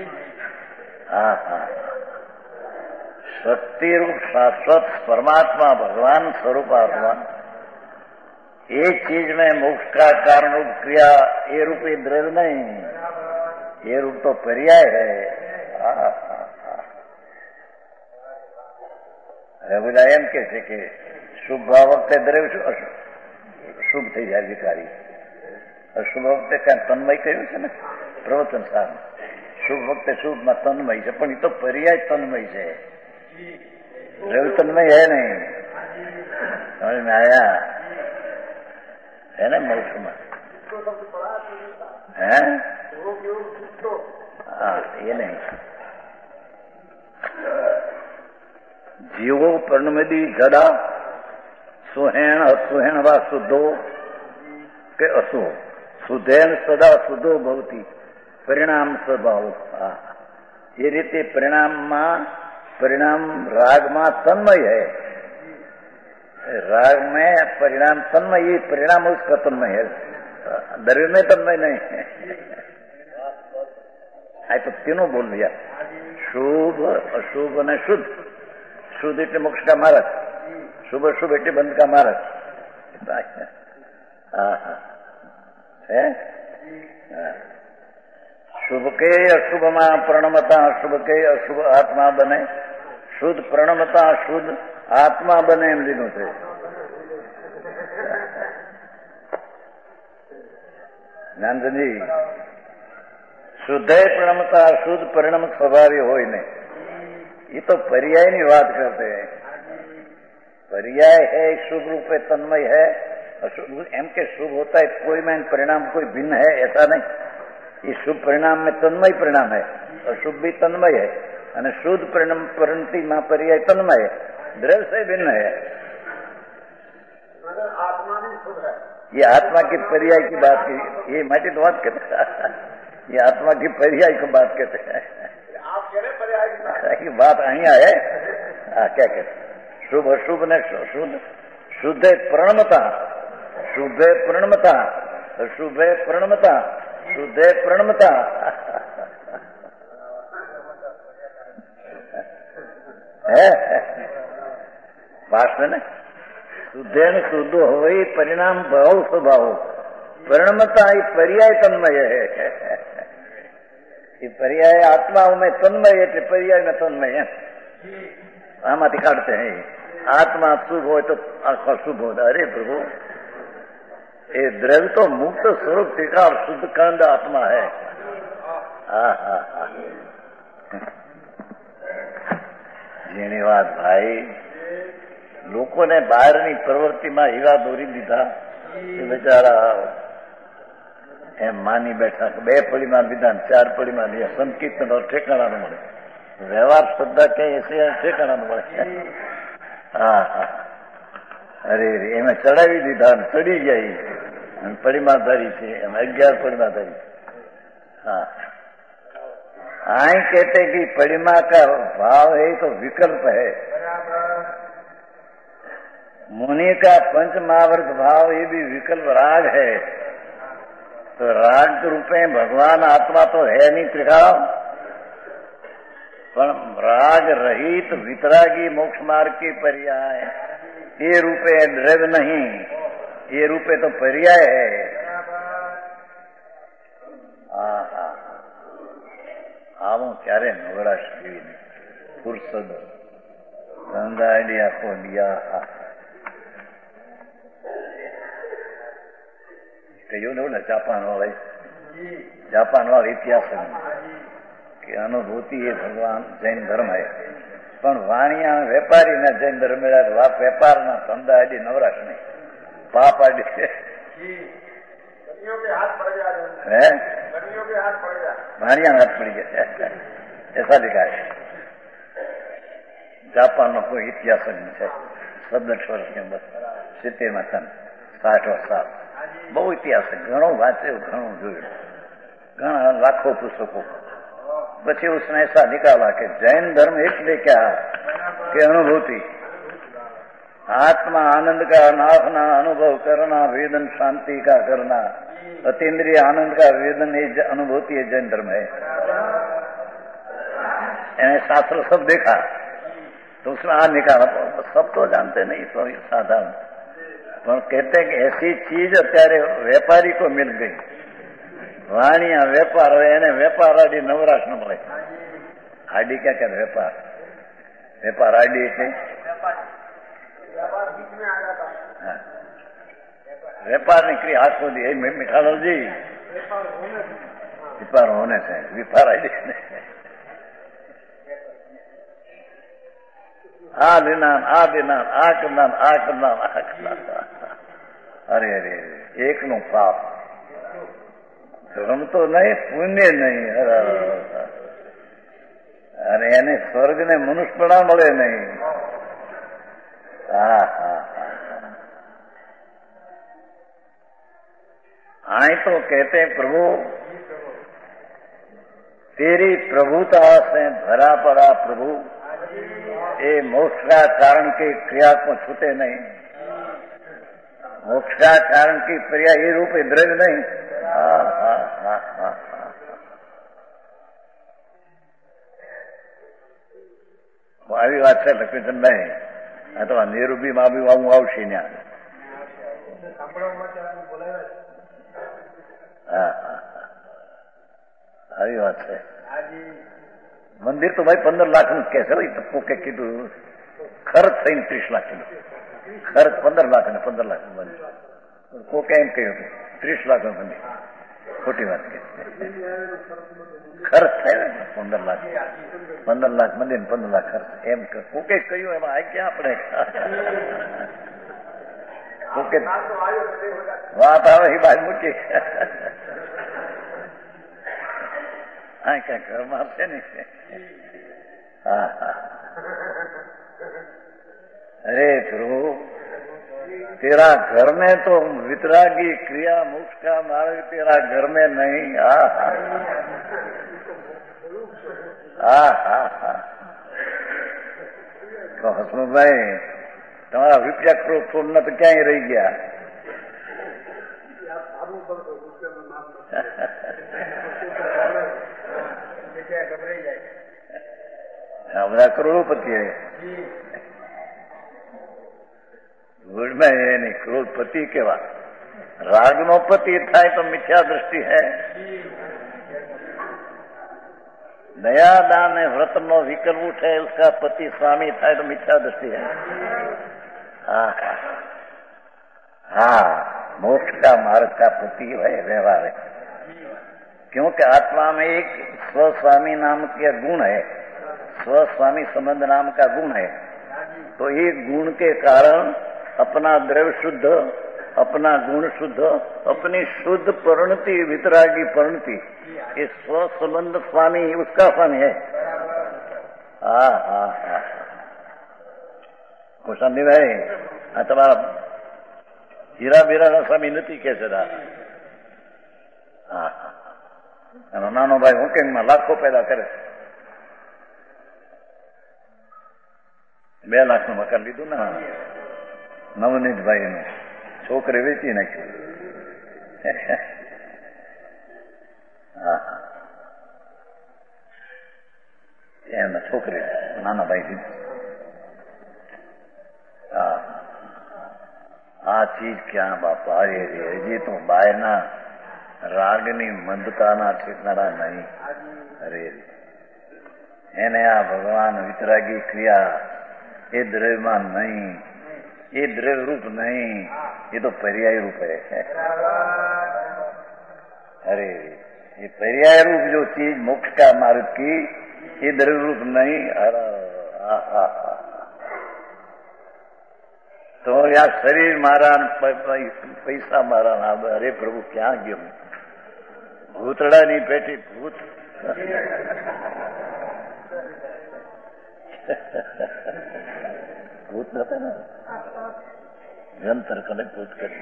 शक्ति रूप शाश्वत परमात्मा भगवान स्वरूप आत्मा, एक चीज में मोक्ष का कारण रूप क्रिया, ये रूप द्रव्य नहीं, ये रूप तो पर्याय है. બધા એમ કે છે કે શુભ વખતે દ્રવ્ય શુભ થઈ જાય વિકારી. અશુભ વખતે ક્યાં તન્મય કહ્યું છે ને પ્રવચન સાર. શુભ વખતે શુભમાં તન્મય છે, પણ એ તો પર્યાય તન્મય છે. દ્રવ્ય તન્મય હે નહીં. સમજ में आया है ना मोक्ष में. है ये नहीं. जीवो प्रणमदी जड़ा सुहेण असुहेण वा शुद्धो के असो शुद्धेन सदा शुद्धो भवती परिणाम स्वभाव. ये रीते परिणाम राग में तन्मय है. राग में परिणाम तन्मय, ये परिणाम उसका तन्मय है. द्रव्य में तन्मय नहीं है. આ તો તેનો બોલ दिया શુભ અશુભ અને શુદ્ધ. શુદ્ધ એટલે મોક્ષ કા માર્ગ, શુભ અશુભ એટલે બંધ કા માર્ગ. હા હા હે શુભ કે અશુભમાં પ્રણમતા અશુભ કે અશુભ આત્મા બને, શુદ્ધ પ્રણમતા શુદ્ધ આત્મા બને એમ લીધું છે. જ્ઞાનચંદજી શુદ્ધ પ્રણમતા શુદ્ધ પરિણામ સ્વભાવી હોય ને, ये तो पर्याय नहीं बात करते हैं. पर्याय है शुभ रूप है तन्मय है, अशुभ एम के शुभ होता है कोई में परिणाम कोई भिन्न है ऐसा नहीं. ये शुभ परिणाम में तन्मय परिणाम है, अशुभ भी तन्मय है और शुद्ध परिणाम परिणति में पर्याय तन्मय है, द्रव्य से भिन्न है. आत्मा भी शुभ है. ये आत्मा की पर्याय की बात की, ये माटी तो बात कहते हैं, ये आत्मा की पर्याय की बात कहते हैं. आप कह रहे पर्याय की बात અહીંયા है. क्या कहते शुभ अशुभ ने शुद्ध शुद्ध प्रणमता, शुभ प्रणमता, अशुभ प्रणमता, शुद्ध प्रणमता. भाषण ने शुद्ध ने शुद्ध हो परिणाम भाव स्वभाव, प्रणमता ये पर्याय तन्मय है. ये पर्याय आत्माओं में तन्मय है, पर्याय में तन्मय है. आमाती काटते हैं आत्मा शुभ हो तो आत्मा शुभ हो. अरे प्रभु ये द्रव्य तो मुक्त स्वरूप टीका और शुद्ध कांड आत्मा है. જેની વાત ભાઈ લોકોને બહારની પ્રવૃત્તિમાં હીરા દોરી દીધા, બિચારા એમ માની બેઠા કે 2 પડીમાં લીધા ને 4 પડીમાં લીધા, સંકીર્તન ઠેકાણા ન મળે, વ્યવહાર શ્રદ્ધા ક્યાંય ઠેકાણા ન મળે. હા હા અરે એમાં ચડાવી દીધા ને ચડી જાય અને પડીમાં ધરી છે એમ 11 પડીમાં ધરી. हाँ आई कहते कि परिमा का भाव है तो विकल्प है, मुनि का पंच महावर्त भाव ये भी विकल्प राग है. तो राग रूपे भगवान आत्मा तो है नहीं त्रिकाल, पर राग रहित वितरागी मोक्ष मार्ग की पर्याय ये रूपे द्रव्य नहीं, ये रूपे तो पर्याय है. આવું ક્યારે નવરાશ કેવી ફુરસદ ધંધાડી આખો દિયા. કહ્યું ને જાપાન વાળા ઇતિહાસ કે અનુભૂતિ એ ભગવાન જૈન ધર્મ હે, પણ વાણિયા વેપારીના જૈન ધર્મ વેપારના ધંધા આડી નવરાશ નહીં, પાપ આડી है भाड़िया हाथ पड़ गया ऐसा लिखा है. जापान में कोई इतिहास नहीं है. 17 वर्ष के अंदर 70 में 60 साल बहु इतिहास है. घणो वांचे घणो जोયું, घणा लाखों पुस्तकों. પછી उसने ऐसा निकाला कि जैन धर्म इसलिए क्या कि अनुभूति आत्मा आनंद का नाथना अनुभव करना, वेदन शांति का करना, अतीन्द्रिय आनंद का वेदन ये अनुभूति है जैन धर्म है. शास्त्र सब देखा तो उसमें आ निकाला. सब तो जानते नहीं तो साधारण, पर कहते हैं कि ऐसी चीज अत्यारे व्यापारी को मिल गई. वाणिया व्यापार है, व्यापार आडी नवराश न મળે. आडी क्या कहते व्यापार, व्यापार आडी એટલે व्यापार ની ક્રિયા આખો દી મિઠાલાલજી व्यापार होने से व्यापार आईडी आ देना आ देना आ करना आ करना आ करना. अरे अरे एक नु पाप, धर्म तो नहीं पुण्य नहीं. अरे એને સ્વર્ગ ને મનુષ્યપણા મળે નહીં. आई तो कहते हैं प्रभु तेरी प्रभुता से भरा पड़ा प्रभु, ये मोक्ष का कारण की क्रिया को छूटे नहीं. मोक्ष का कारण की क्रिया ये रूप द्रव्य नहीं. આવી વાત છે લક્ષ્મીચંદભાઈ. આ તો નેરુબીમાં આવ્યું આવું આવશે ત્યાં. હા આવી વાત છે. મંદિર તો ભાઈ 15 લાખ નું કે છે. કોકે કીધું ખર્ચ થઈને 30 લાખ કીધું. ખર્ચ 15 લાખ અને 15 લાખ નું મંદિર. કોકે એમ કહ્યું હતું 30 લાખ નું મંદિર. ખોટી વાત કે ખર્ચ થાય ને 15 લાખ 15 લાખ મંદિર 15 લાખ ખર્ચ એમ કોકે કહ્યું. એમાં આ ક્યાં આપણે કોકે વાત આવે એ બાદ મૂકી. હા ક્યાં ઘરમાં છે ને. હા હા अरे प्रभु तेरा घर में तो वितरागी क्रिया मोक्ष का मार्ग तेरा घर में नहीं. हा हा हा તો હસમુખભાઈ તમારા રૂપિયા કરોડ ન તો ક્યાંય રહી ગયા. બધા કરોડોપતિ એની કરોડપતિ કેવા. રાગનો પતિ થાય તો મિથ્યા દ્રષ્ટિ હૈ. दया दान व्रत नो विकल उठे उसका पति स्वामी થાય તો મિથ્યા દ્રષ્ટિ है. हाँ हाँ मोक्ष का मार्ग का पति है व्यवहार है. क्योंकि आत्मा में एक स्वस्वामी नाम का गुण है. स्वस्वामी संबंध नाम का गुण है. तो एक गुण के कारण अपना द्रव्य शुद्ध, अपना गुण शुद्ध, अपनी शुद्ध परिणति वितरागी परिणति ये स्व संबंध स्वामी उसका फन है. हाँ हाँ हाँ कोशांति भाई आ तमारा हीरा बीरा स्वामी नहीं कैसे था. हाँ नानो भाई हुकिंग में लाखों पैदा करे. 2 લાખ નું મકાન લીધું ને નવનીતભાઈ નું. છોકરી વેચી નાખ્યું. હા એમના છોકરી નાના ભાઈ દીધું. હા આ ચીજ ક્યાં બાપા. અરે હજી તો બાયના રાગની મંદતાના ઠેકનારા નહીં. અરે એને આ ભગવાન વિતરાગી ક્રિયા એ દ્રવ્યમાં નહીં. ये द्रव्य रूप नहीं, ये तो पर्याय रूप है. अरे ये पर्याय रूप जो चीज मोक्ष का मार्ग की ये द्रव्य रूप नहीं. तो यार शरीर मारा पैसा मारा. अरे प्रभु क्या गयो भूतड़ा नहीं बैठी भूत. भूत रहता ना निरंतर कनेक्ट भूत कर.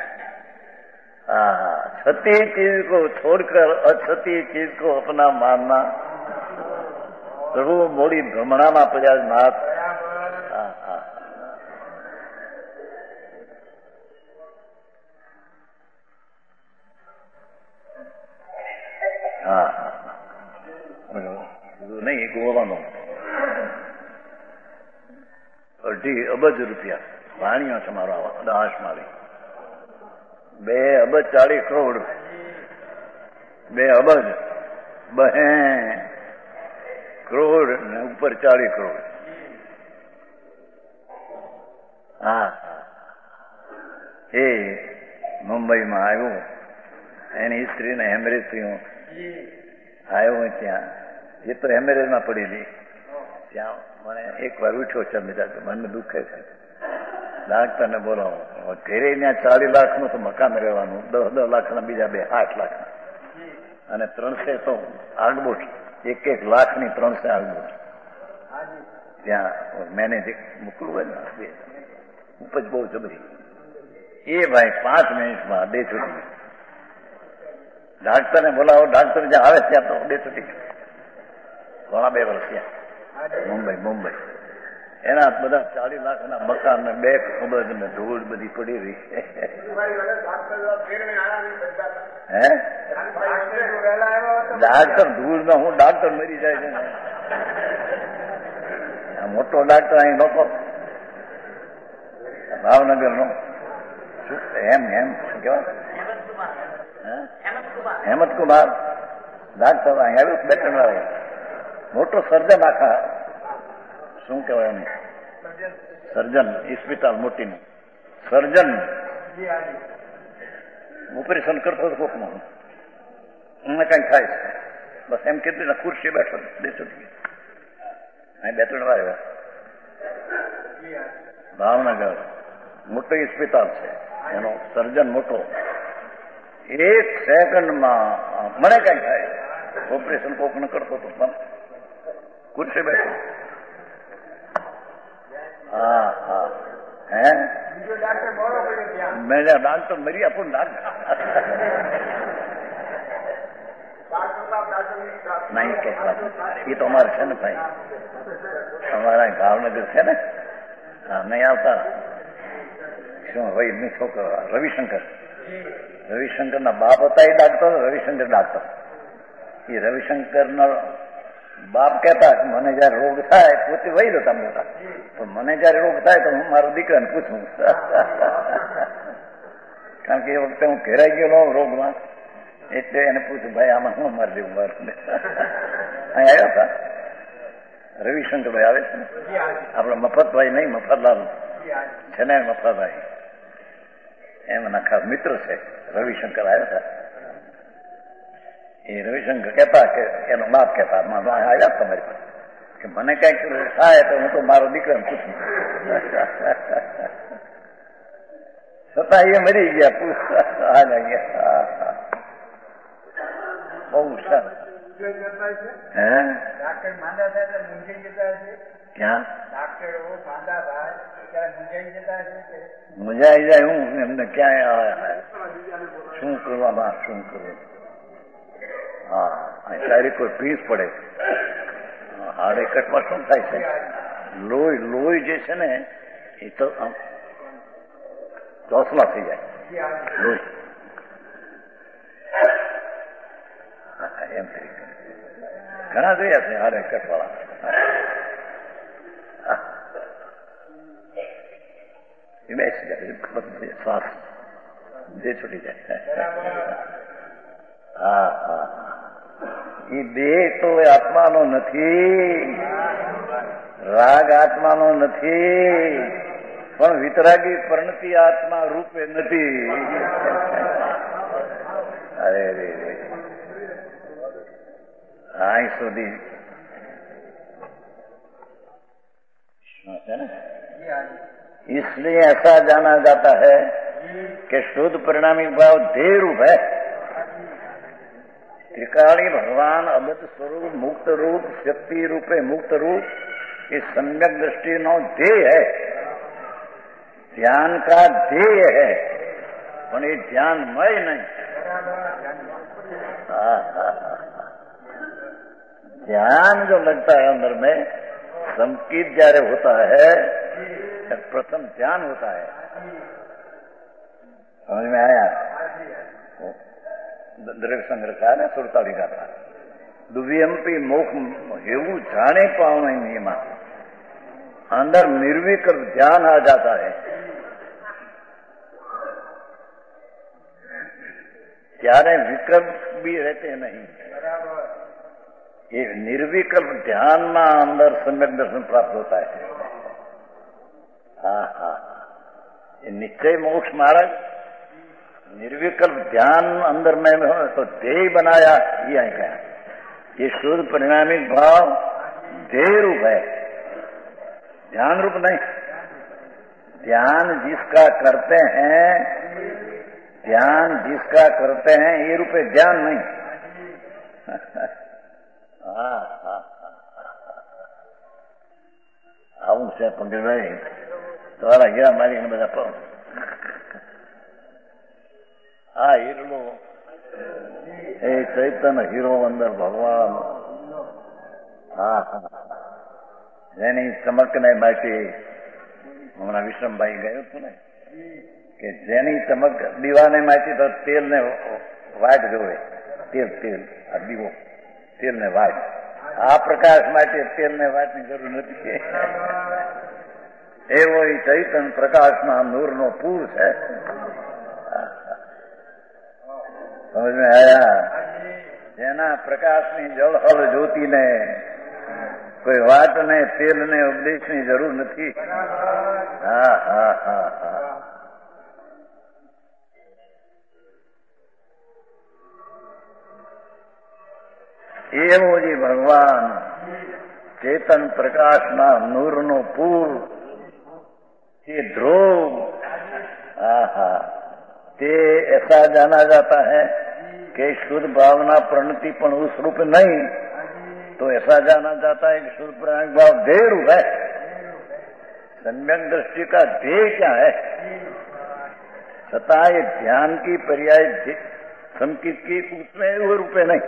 हाँ छती चीज को छोड़कर अछती चीज को अपना मानना. प्रभु मोड़ी भ्रमणा में पड़ा नाथ. हाँ हाँ हाँ नहीं गोवा नो 2.5 અબજ રૂપિયા વાણીઓ છે મારો દાસ મારી. 2 અબજ 40 કરોડ 2 અબજ 2 કરોડ ને ઉપર 40 કરોડ. હા એ મુંબઈમાં આવ્યું. એની સ્ત્રીને હેમરેજ થયું. આવ્યો ત્યાં એ તો હેમરેજમાં પડેલી. ત્યાં મને એક વાર ઉઠ્યો છે બીજા મને દુઃખે છે. ડાક્ટરને બોલાવો ઘરે ત્યાં 40 લાખનું તો મકાન રહેવાનું. 10 લાખના બીજા 8 લાખના અને 300 તો આગબોટ. 1 લાખની 300 આગબોટ. ત્યાં મેનેજ મોકલું હોય ને ઉપજ બહુ જબરી. એ ભાઈ 5 મિનિટમાં 2 છૂટી. ડાક્ટરને બોલાવો. ડાક્ટર જ્યાં આવે ત્યાં તો 2 છૂટી. ઘણા 2 વર્ષ ત્યાં મુંબઈ એના બધા 40 લાખના મકાન ને 2 અબજ ને ધૂળ બધી પડી રહી. હે ડાક્ટર ધૂળ માં હું ડાક્ટર મરી જાય છે ને. મોટો ડાક્ટર અહીં નહોતો ભાવનગરનો શું એમ શું કહેવાય હેમંતકુમાર ડાક્ટર અહીં આવ્યું બેટન વાળા મોટો સર્જન આખા શું કહેવાય એમ સર્જન હોસ્પિટલ મોટીનું સર્જન ઓપરેશન કરતો હતો કોકમાં એમને કઈ થાય છે બસ એમ કીધું ખુરશી બેઠો બેસો અહીં બે ત્રણ વાર આવ્યા ભાવનગર મોટો હોસ્પિટલ છે એનો સર્જન મોટો 1 સેકન્ડમાં મને કઈ થાય ઓપરેશન કોકને કરતો હતો પણ ખુરશી બેઠો હા હા હે મેં ડાક્ટર મરી આપું નહીં કે એ તો અમારે છે ને ભાઈ અમારા ભાવનગર છે ને હા નહીં આવતા શું ભાઈ છોકરો રવિશંકર ના બાપ હતા એ ડાક્ટર રવિશંકર ડાક્ટર એ રવિશંકર ના બાપ કહેતા કે મને જયારે રોગ થાય પોતે વહી જતા મોટા પણ મને જયારે રોગ થાય તો હું મારા દીકરાને પૂછું કારણ કે એ વખતે હું ઘેરાઈ ગયો રોગમાં એટલે એને પૂછ્યું ભાઈ આમાં શું મારી દેવું મારે અહીં આવ્યા હતા રવિશંકરભાઈ આવે છે ને આપડે મફતભાઈ નહીં મફતલાલ છે ને મફતભાઈ એમના ખાસ મિત્ર છે રવિશંકર આવ્યા હતા એ રવિશંકર કહેતા કે એનો બાપ કહેતા આવ્યા તમારી પાસે કે મને કઈક થાય તો હું તો મારો દીકરાને પૂછું છતાં એ મરી ગયા બહુ સારું હે ક્યાં મુંજાઈ જાય હું એમને ક્યાંય શું કરવામાં શું કરવું હા શારીરિક કોઈ ફીસ પડે હાડે કટમાં શું થાય છે લોહી જે છે ને એ તો ચોસલા થઈ જાય લોહી એમ ઘણા જોયા છે હાડે કટવાળા એ બેસી જાય શ્વાસ જે છૂટી જાય હા હા એ દેહ તો આત્માનો નથી રાગ આત્માનો નથી પણ વિતરાગી પરિણતિ આત્મા રૂપે નથી અરે રે અહીં સુધી इसलिए ऐसा जाना जाता है कि शुद्ध परिणामी भाव देह रूप है त्रिकाणी भगवान अबद्ध स्वरूप मुक्त रूप शक्ति रूपे मुक्त रूप ये सम्यक दृष्टि नो ध्येय है ध्यान का ध्येय है पर ये ध्यानमय नहीं ध्यान जो लगता है अंदर में संकीत जયારે होता है प्रथम ध्यान होता है समझ में आया દ્રવ્ય સંગ્રહ થાય ને 47 ગાથા દુવ્યંપી મોખ એવું જાણે પાવનો નિયમા अंदर निर्विकल्प ध्यान आ जाता है ત્યારે विकल्प भी रहते नहीं ये निर्विकल्प ध्यान में अंदर सम्यक दर्शन प्राप्त होता है हाँ हाँ ये निश्चय मोक्ष महाराज निर्विकल्प ध्यान अंदर में हो तो देह बनाया ये है क्या ये शुद्ध परिणामिक भाव देह रूप है ध्यान रूप नहीं ध्यान जिसका करते हैं ये रूप है ध्यान नहीं हाँ हाँ આવું છે પંકજભાઈ તમારા હીરા માલિકને બધા હા હીરો એ ચૈતન્ય હીરો અંદર ભગવાન હા હા જેની ચમકને માટે હમણાં વિશ્રમભાઈ ગયું હતું ને કે જેની ચમક દીવાને માટી તો તેલ ને વાટ જોવે તેલ આ દીવો તેલ ને વાટ આ પ્રકાશ માટે તેલને વાટની જરૂર નથી. એવો એ ચૈતન્ય પ્રકાશના નૂરનો પૂર છે. સમજમાં આયા? જેના પ્રકાશની જળહળ જ્યોતિને કોઈ વાતને તેલને ઉપદેશની જરૂર નથી. હા હા હા હા. એવો જ ભગવાન चेतन प्रकाश ना नूर नो पूर ये ध्रुव ते ऐसा जाना जाता है कि शुद्ध भावना प्रणति पण उस रूप नहीं, तो ऐसा जाना जाता है कि शुद्ध प्राणिक भाव ध्येय रूप है. सम्यक दृष्टि का ध्येय क्या है? छता ये ध्यान की पर्याय संकित की उसमें वो रूपे नहीं.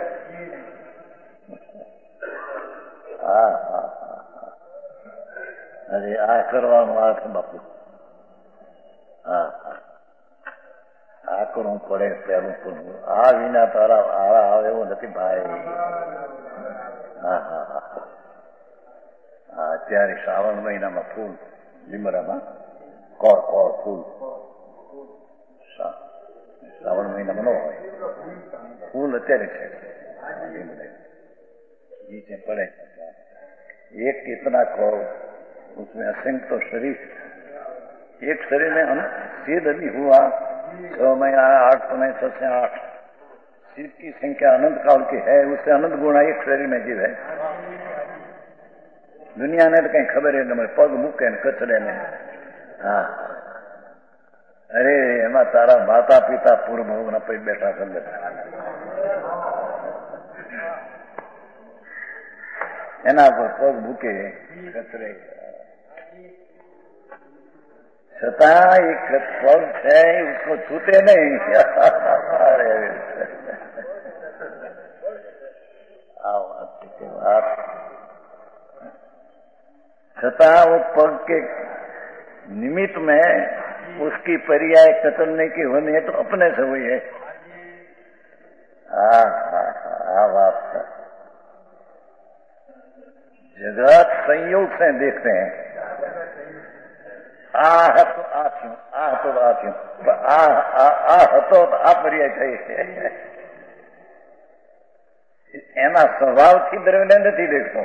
अरे आ करવાનું આ છે બાપુ. આ કરવું પડે પેલું કરવું. આ વિના તારા આળા આવે એવું નથી ભાઈ. અત્યારે શ્રાવણ મહિનામાં ફૂલ લીમડામાં કોર કોર ફૂલ શ્રાવણ મહિનામાં ન હોય. ફૂલ અત્યારે છે લીમડે नीचे पड़े. एक कितना कहो उसमें असंख्य तो शरीर, एक शरीर में हम सिद्ध भी हुआ 6 महीना 8 समय 6 से 8 सिद्ध की संख्या अनंत काल की है. उससे अनंत गुणा एक शरीर में जीव है. दुनिया ने तो कहीं खबर है न पग मूके न कचड़े में. हाँ अरे एमा तारा माता पिता पूर्व भाव न पे बैठा कर लेता एना पर पग मूके कचरे छता एक पग है उसको छूटे नहीं. छता वो पग के निमित्त में उसकी पर्याय कतरने की होनी है तो अपने से हुई है. बात जगत संयोग से देखते हैं. आह तो आ थी, आह तो आ थी, आह तो आ पर्याय चाहिए. एना स्वभावથી દ્રવ્યને નથી દેખતો,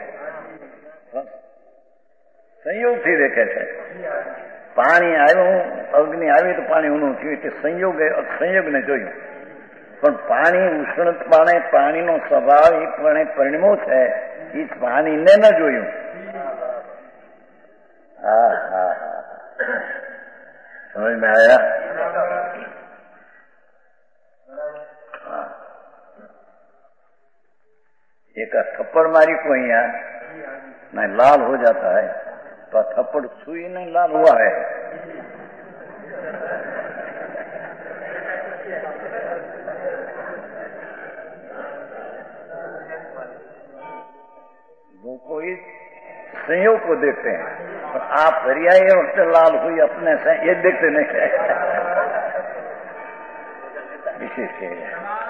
સંયોગથી દેખે છે. પાણી આવ્યું, અગ્નિ આવી તો પાણી ઊંડું થયું તે સંયોગને જોયું. પણ પાણી ઉષ્ણપણે પાણીનો સ્વાભાવિકપણે પરિણમો છે એ પાણીને ન જોયું. સમજ में आया? एक थप्पड़ मारी को यहाँ ना लाल हो जाता है तो थप्पड़ सुई नहीं लाल हुआ है. वो कोई संयोग को देखते हैं और आप पर्याय उससे लाल हुई अपने से ये देखते नहीं है. विशेष है.